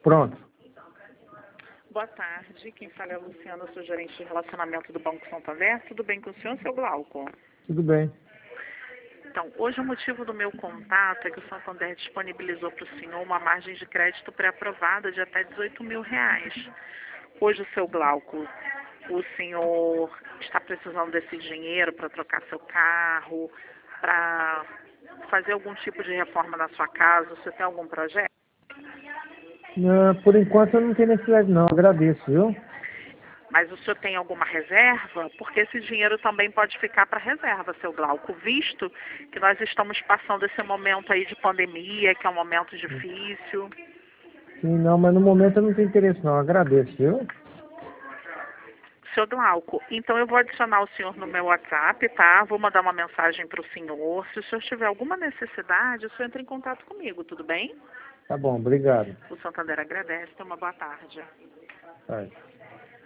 Pronto. Boa tarde, quem fala é a Luciana, sou gerente de relacionamento do Banco Santander. Tudo bem com o senhor, seu Glauco? Tudo bem. Então, hoje o motivo do meu contato é que o Santander disponibilizou para o senhor uma margem de crédito pré-aprovada de até R$ 18.000. Hoje, o seu Glauco, o senhor está precisando desse dinheiro para trocar seu carro, para fazer algum tipo de reforma na sua casa? Você tem algum projeto? Não, por enquanto eu não tenho necessidade não, agradeço, viu? Mas o senhor tem alguma reserva? Porque esse dinheiro também pode ficar para reserva, seu Glauco, visto que nós estamos passando esse momento aí de pandemia, que é um momento difícil. Sim, não, mas no momento eu não tenho interesse não, agradeço, viu? Seu Glauco, então eu vou adicionar o senhor no meu WhatsApp, tá? Vou mandar uma mensagem para o senhor. Se o senhor tiver alguma necessidade, o senhor entra em contato comigo, tudo bem? Tá bom, obrigado. O Santander agradece. Tenha uma boa tarde. Vai.